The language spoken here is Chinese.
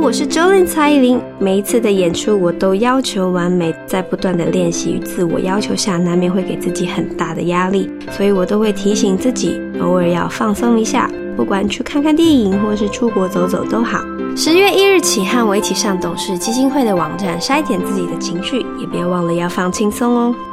我是 Jolin 蔡依林。每一次的演出我都要求完美，在不断的练习与自我要求下，难免会给自己很大的压力，所以我都会提醒自己偶尔要放松一下，不管去看看电影或是出国走走都好。10月1日起和我一起上董事基金会的网站筛检自己的情绪，也别忘了要放轻松哦。